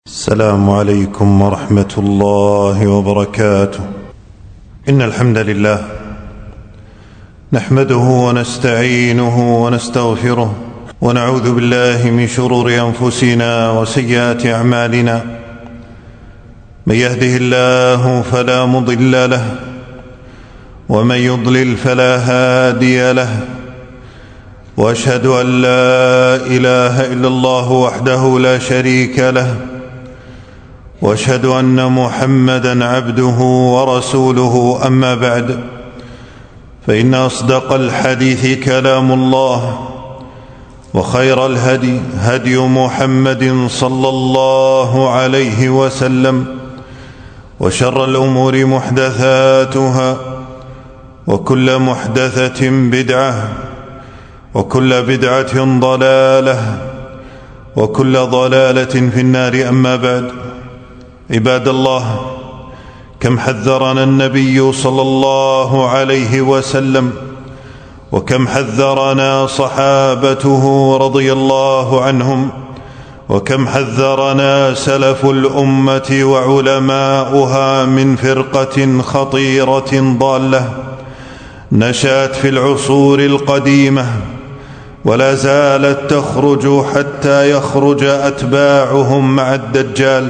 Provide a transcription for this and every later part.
السلام عليكم ورحمة الله وبركاته. إن الحمد لله نحمده ونستعينه ونستغفره ونعوذ بالله من شرور أنفسنا وسيئات أعمالنا. من يهده الله فلا مضل له ومن يضلل فلا هادي له، وأشهد أن لا إله إلا الله وحده لا شريك له، وأشهد أن محمدًا عبده ورسوله. أما بعد، فإن أصدق الحديث كلام الله، وخير الهدي هدي محمد صلى الله عليه وسلم، وشر الأمور محدثاتها، وكل محدثة بدعة، وكل بدعة ضلالة، وكل ضلالة في النار. أما بعد، عباد الله، كم حذرنا النبي صلى الله عليه وسلم، وكم حذرنا صحابته رضي الله عنهم، وكم حذرنا سلف الأمة وعلماؤها من فرقة خطيرة ضالة نشأت في العصور القديمة، ولا زالت تخرج حتى يخرج أتباعهم مع الدجال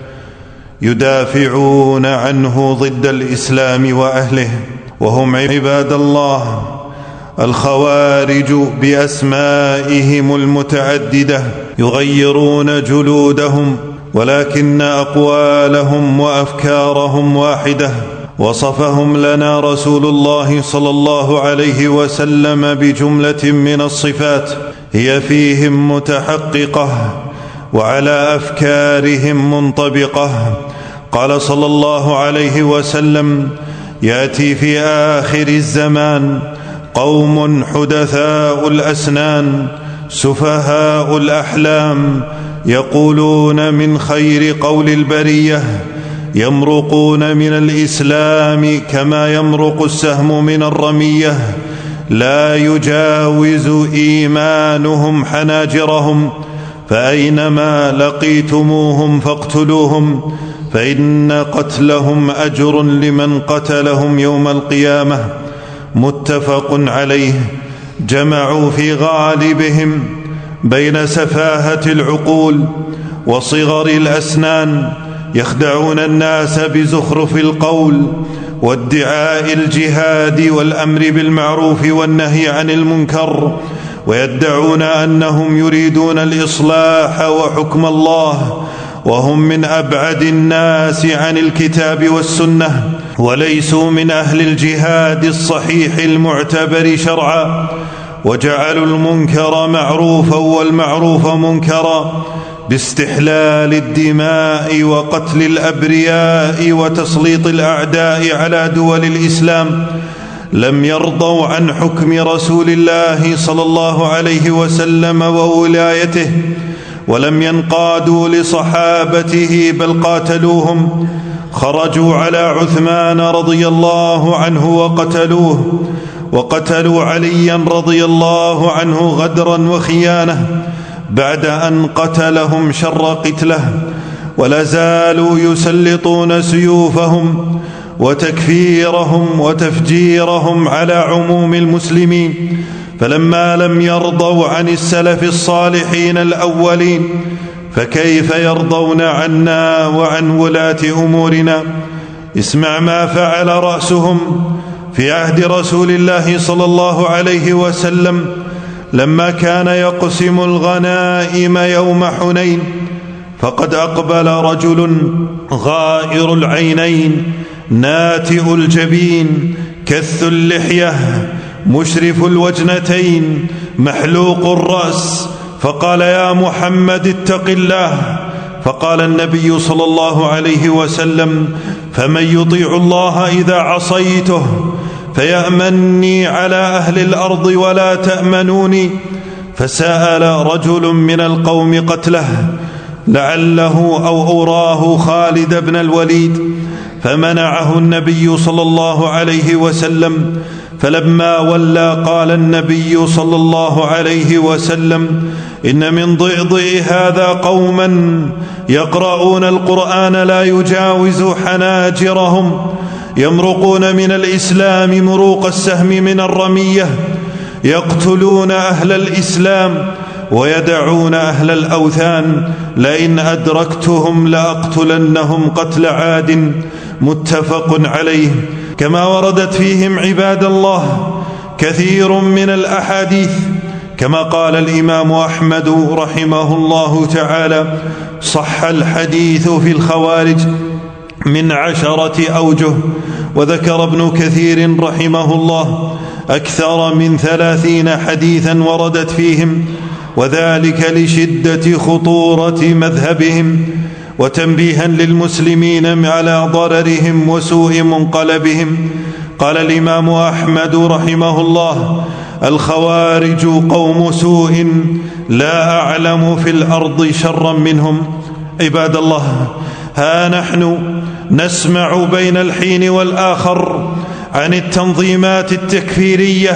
يدافعون عنه ضد الإسلام وأهله، وهم عباد الله الخوارج بأسمائهم المتعددة، يغيرون جلودهم ولكن أقوالهم وأفكارهم واحدة. وصفهم لنا رسول الله صلى الله عليه وسلم بجملة من الصفات هي فيهم متحققة وعلى أفكارهم منطبقة. قال صلى الله عليه وسلم: يأتي في آخر الزمان قوم حدثاء الأسنان سفهاء الأحلام، يقولون من خير قول البرية، يمرقون من الإسلام كما يمرق السهم من الرمية، لا يجاوز إيمانهم حناجرهم، فأينما لقيتموهم فاقتلوهم، فإن قتلهم أجر لمن قتلهم يوم القيامة. متفق عليه. جمعوا في غالبهم بين سفاهة العقول وصغر الأسنان، يخدعون الناس بزخرف القول وادعاء الجهاد والأمر بالمعروف والنهي عن المنكر، ويدعون أنهم يريدون الإصلاح وحكم الله، وهم من أبعد الناس عن الكتاب والسنة، وليسوا من أهل الجهاد الصحيح المعتبر شرعا، وجعلوا المنكر معروفا والمعروف منكرا، باستحلال الدماء وقتل الأبرياء وتسليط الأعداء على دول الإسلام. لم يرضوا عن حكم رسول الله صلى الله عليه وسلم وولايته، ولم ينقادوا لصحابته بل قاتلوهم. خرجوا على عثمان رضي الله عنه وقتلوه، وقتلوا عليا رضي الله عنه غدرا وخيانة بعد أن قتلهم شر قتله، ولا زالوا يسلطون سيوفهم وتكفيرهم وتفجيرهم على عموم المسلمين. فلما لم يرضوا عن السلف الصالحين الأولين، فكيف يرضون عنا وعن ولاة أمورنا؟ اسمع ما فعل رأسهم في عهد رسول الله صلى الله عليه وسلم لما كان يقسم الغنائم يوم حنين. فقد أقبل رجل غائر العينين ناتئ الجبين كث اللحية مشرف الوجنتين محلوق الرأس، فقال: يا محمد اتق الله. فقال النبي صلى الله عليه وسلم: فمن يطيع الله إذا عصيته فيأمني على أهل الأرض ولا تأمنوني. فسأل رجل من القوم قتله لعله أو أراه خالد بن الوليد، فمنعه النبي صلى الله عليه وسلم، فلما ولى قال النبي صلى الله عليه وسلم: إن من ضئضئ هذا قوما يقرؤون القرآن لا يجاوز حناجرهم، يمرقون من الإسلام مروق السهم من الرمية، يقتلون أهل الإسلام ويدعون أهل الأوثان، لئن أدركتهم لأقتلنهم قتل عاد. متفق عليه. كما وردت فيهم عباد الله كثير من الأحاديث، كما قال الإمام أحمد رحمه الله تعالى: صح الحديث في الخوارج من 10 أوجه. وذكر ابن كثير رحمه الله أكثر من 30 حديثا وردت فيهم، وذلك لشدة خطورة مذهبهم وتنبيها للمسلمين على ضررهم وسوء منقلبهم. قال الإمام أحمد رحمه الله: الخوارج قوم سوء لا أعلم في الأرض شرا منهم. عباد الله، ها نحن نسمع بين الحين والآخر عن التنظيمات التكفيرية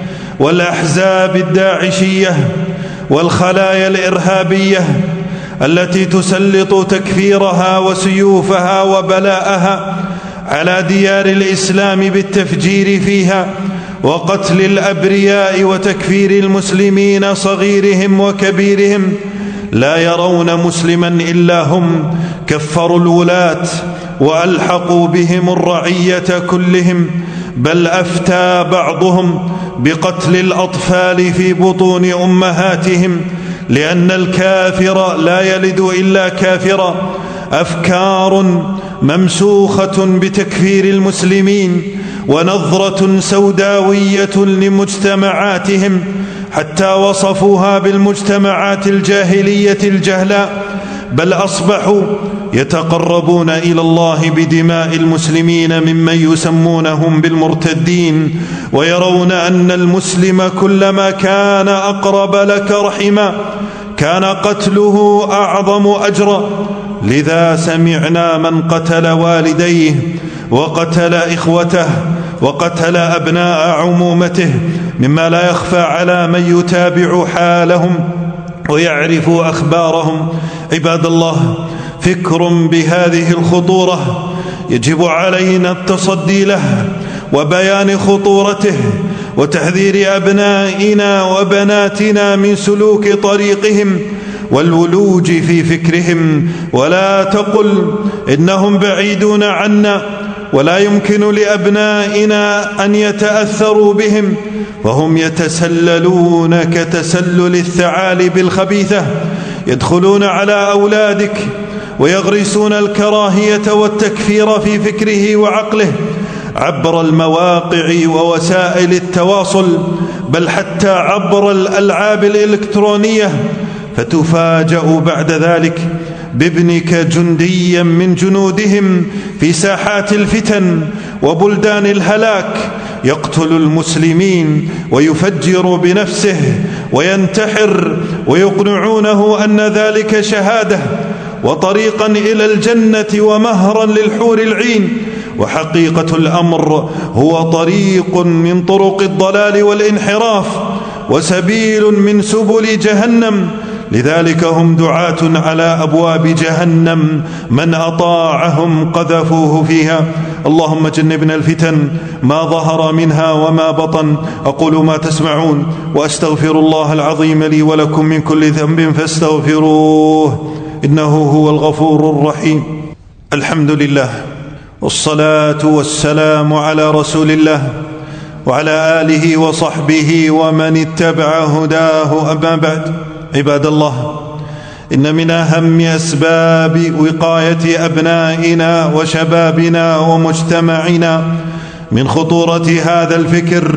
والأحزاب الداعشية والخلايا الإرهابية التي تسلط تكفيرها وسيوفها وبلاءها على ديار الإسلام بالتفجير فيها وقتل الأبرياء وتكفير المسلمين صغيرهم وكبيرهم. لا يرون مسلما إلا هم، كفروا الولاة وألحقوا بهم الرعية كلهم، بل أفتى بعضهم بقتل الأطفال في بطون أمهاتهم، لأن الكافر لا يلد إلا كافرا. أفكار ممسوخة بتكفير المسلمين ونظرة سوداوية لمجتمعاتهم، حتى وصفوها بالمجتمعات الجاهلية الجهلاء، بل أصبحوا يتقربون إلى الله بدماء المسلمين ممن يسمونهم بالمرتدين، ويرون أن المسلم كلما كان أقرب لك رحما كان قتله أعظم أجرا. لذا سمعنا من قتل والديه وقتل إخوته وقتل أبناء عمومته، مما لا يخفى على من يتابع حالهم ويعرف أخبارهم. عباد الله، فكر بهذه الخطورة يجب علينا التصدي له وبيان خطورته وتحذير أبنائنا وبناتنا من سلوك طريقهم والولوج في فكرهم. ولا تقل إنهم بعيدون عنا، ولا يمكن لأبنائنا أن يتأثروا بهم، وهم يتسللون كتسلل الثعالب الخبيثة، يدخلون على أولادك ويغرسون الكراهية والتكفير في فكره وعقله عبر المواقع ووسائل التواصل، بل حتى عبر الألعاب الإلكترونية، فتفاجأ بعد ذلك بابنك جنديا من جنودهم في ساحات الفتن وبلدان الهلاك، يقتل المسلمين ويفجر بنفسه وينتحر، ويقنعونه أن ذلك شهادة وطريقا إلى الجنة ومهرا للحور العين، وحقيقة الأمر هو طريق من طرق الضلال والانحراف وسبيل من سبل جهنم. لذلك هم دعاة على أبواب جهنم، من أطاعهم قذفوه فيها. اللهم جنبنا الفتن ما ظهر منها وما بطن. أقول ما تسمعون وأستغفر الله العظيم لي ولكم من كل ذنب فاستغفروه إنه هو الغفور الرحيم. الحمد لله، والصلاة والسلام على رسول الله وعلى آله وصحبه ومن اتبع هداه. أما بعد، عباد الله، إن من أهم أسباب وقاية أبنائنا وشبابنا ومجتمعنا من خطورة هذا الفكر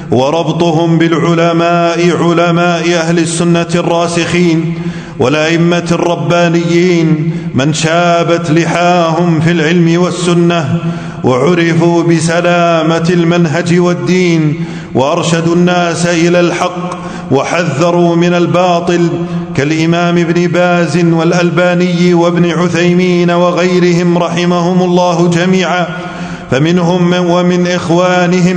وربطهم بالعلماء، علماء أهل السنة الراسخين والأئمة الربانيين، من شابت لحاهم في العلم والسنة وعرفوا بسلامة المنهج والدين، وأرشدوا الناس إلى الحق وحذروا من الباطل، كالإمام ابن باز والألباني وابن عثيمين وغيرهم رحمهم الله جميعا. فمنهم ومن إخوانهم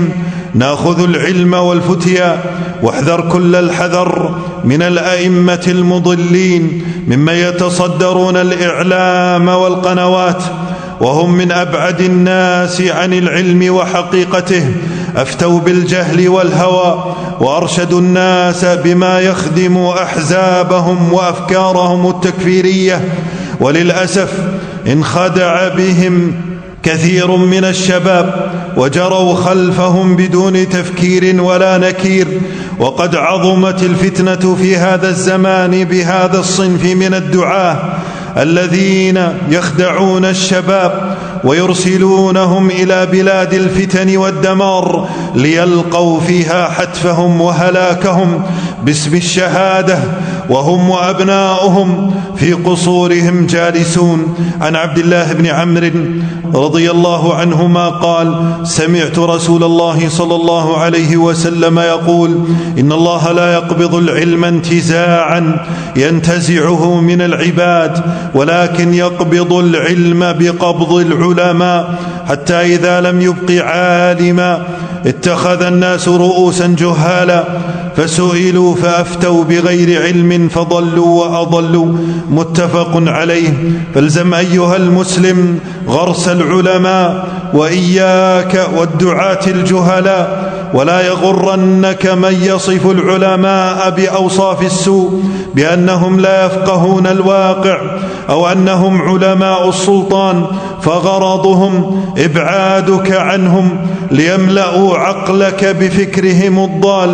ناخذ العلم والفتيا، واحذر كل الحذر من الأئمة المضلين ممن يتصدرون الإعلام والقنوات، وهم من أبعد الناس عن العلم وحقيقته، أفتوا بالجهل والهوى، وأرشدوا الناس بما يخدم أحزابهم وأفكارهم التكفيرية. وللأسف انخدع بهم كثير من الشباب وجروا خلفهم بدون تفكير ولا نكير، وقد عظمت الفتنة في هذا الزمان بهذا الصنف من الدعاة الذين يخدعون الشباب ويرسلونهم إلى بلاد الفتن والدمار ليلقوا فيها حتفهم وهلاكهم باسم الشهادة، وهم وأبناؤهم في قصورهم جالسون. عن عبد الله بن عمرو رضي الله عنهما قال: سمعت رسول الله صلى الله عليه وسلم يقول: إن الله لا يقبض العلم انتزاعا ينتزعه من العباد، ولكن يقبض العلم بقبض العلماء، حتى إذا لم يبق عالما اتخذ الناس رؤوسا جهالا فسئلوا فأفتوا بغير علم فضلوا وأضلوا. متفق عليه. فالزم أيها المسلم غرس العلماء وإياك والدعاة الجهلاء، ولا يغرنك من يصف العلماء بأوصاف السوء بأنهم لا يفقهون الواقع أو أنهم علماء السلطان، فغرضهم إبعادك عنهم ليملأوا عقلك بفكرهم الضال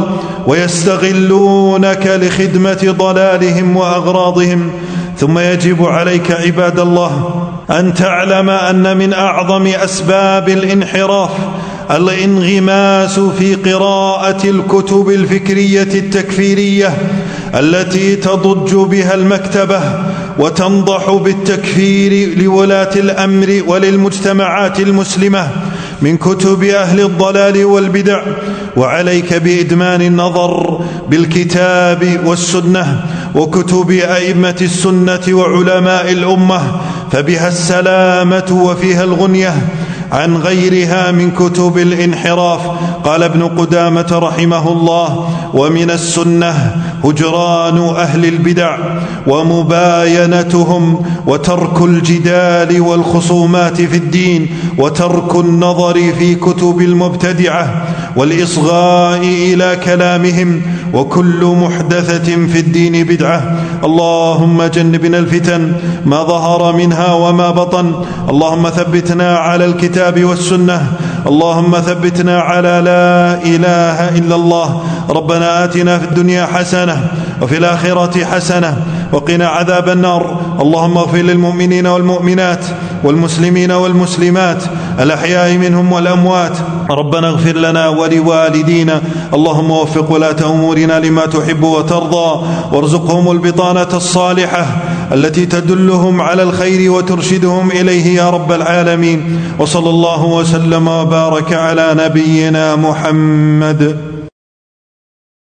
ويستغلونك لخدمة ضلالهم وأغراضهم. ثم يجب عليك عباد الله أن تعلم أن من أعظم أسباب الانحراف الانغماس في قراءة الكتب الفكرية التكفيرية التي تضج بها المكتبة وتنضح بالتكفير لولاة الأمر وللمجتمعات المسلمة من كتب أهل الضلال والبدع. وعليك بإدمان النظر بالكتاب والسنة وكتب أئمة السنة وعلماء الأمة، فبها السلامة وفيها الغنية عن غيرها من كتب الانحراف. قال ابن قدامة رحمه الله: ومن السنة هجران أهل البدع ومباينتهم، وترك الجدال والخصومات في الدين، وترك النظر في كتب المبتدعة والإصغاء إلى كلامهم، وكل محدثة في الدين بدعة. اللهم جنبنا الفتن ما ظهر منها وما بطن، اللهم ثبتنا على الكتاب والسنة، اللهم ثبتنا على لا إله إلا الله. ربنا آتنا في الدنيا حسنة وفي الآخرة حسنة وقنا عذاب النار. اللهم اغفر للمؤمنين والمؤمنات والمسلمين والمسلمات الأحياء منهم والأموات. ربنا اغفر لنا ولوالدينا. اللهم وفق ولاة أمورنا لما تحب وترضى، وارزقهم البطانة الصالحة التي تدلهم على الخير وترشدهم إليه يا رب العالمين. وصلى الله وسلم وبارك على نبينا محمد.